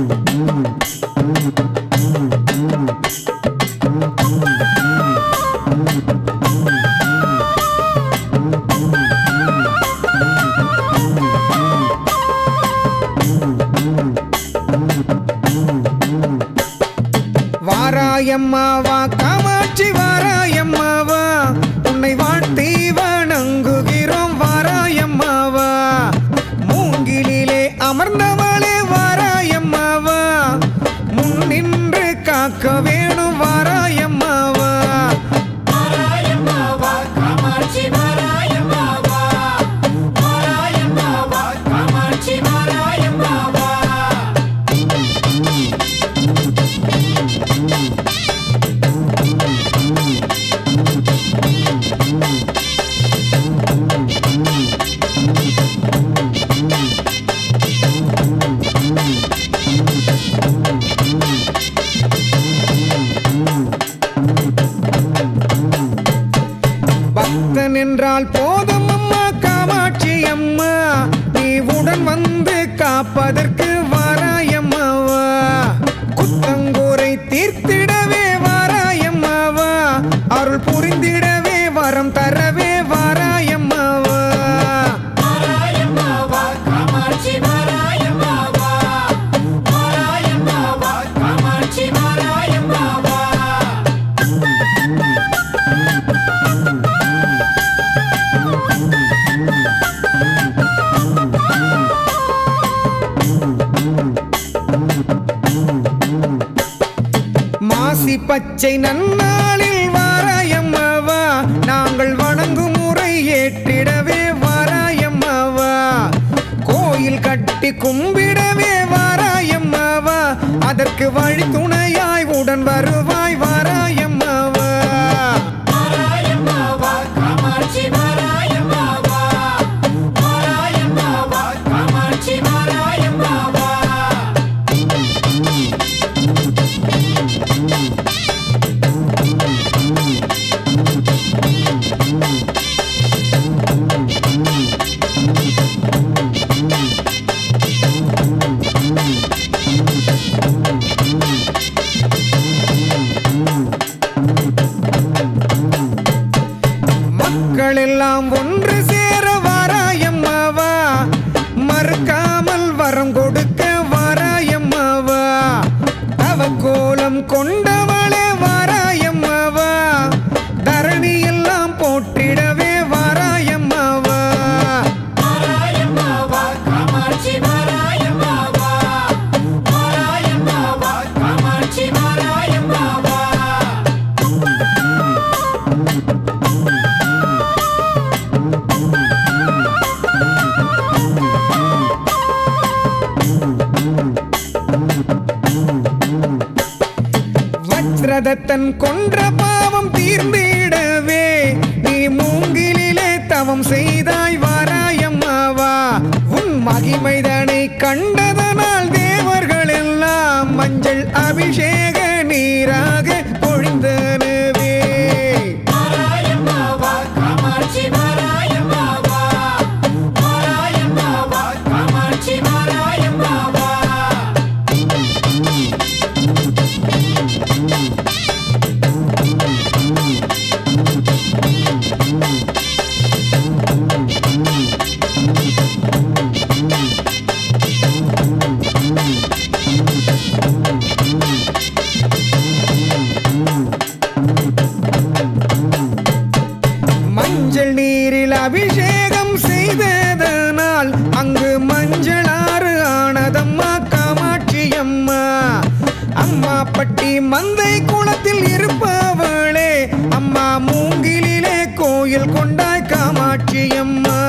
வாராயம்மாவா காமாட்சி வாராயம்மாவா உன்னை வாழ்த்தி வணங்குகிறோம் வாராயம்மாவா மூங்கிலே அமர்ந்தவளே வாராயம்மாவா முன்னின்று காக்க வேணும் வாராயம்மாவா வாராயம்மாவா காமாட்சி வாராயம்மாவா வாராயம்மாவா காமாட்சி வாராயம்மாவா பக்தன் என்றால் போதும் அம்மா காமாட்சி அம்மா நீ உடன் வந்து காப்பதற்கு வாராயம்மாவா குத்தங்கூரை தீர்த்திடவே வாராயம்மாவா அருள் புரிந்திடவே வரம் தரவே வாராயம்மாவா வாராயம்மாவா காமாட்சி வாராயம்மாவா வாராயம்மாவா காமாட்சி வாராயம்மாவா மாசி பச்சை நன்னாளில் வாராயம்மாவா நாங்கள் வணங்கும் முறை ஏற்றிடவே வாராயம்மாவா கோயில் கட்டி கும்பிடவே வாராயம்மாவா அதற்கு வழி துணையாய் உடன் வருவாய் வாராயம்மாவா வாராயம்மாவா காமாட்சி வாராயம்மாவா வாராயம்மாவா காமாட்சி வாராயம்மாவா மக்கள் எல்லாம் ஒன்று சேர வாராயம்மாவா மறுக்காமல் வரம் கொடுக்க வாராயம்மாவா அவக்கோலம் கொண்டவளே வாராயம்மாவா தரணி எல்லாம் போட்டிடவே வாராயம்மாவா வாராயம்மாவா காமாட்சி வாராயம்மாவா வாராயம்மாவா காமாட்சி வாராயம்மாவா வஜ்ரதத்தன் கொன்ற பாவம் தீர்ந்திடவே நீ மூங்கிலே தவம் செய்தாய் வாராயம்மாவா உன் மகிமைதனை கண்டதனால் தேவர்கள் எல்லாம் மஞ்சள் அபிஷேக நீராக பொழிந்தனவே வாராயம்மாவா காமாட்சி வாராயம்மாவா வாராயம்மாவா காமாட்சி வாராயம்மாவா மஞ்சள் நீரில் அபிஷேகம் செய்ததனால் அங்கு மஞ்சளாறு ஆனதம்மா காமாட்சி அம்மா அம்மா பட்டி மந்தை குளத்தில் இருப்பவளே அம்மா மூங்கிலே கோயில் கொண்டாய் காமாட்சி அம்மா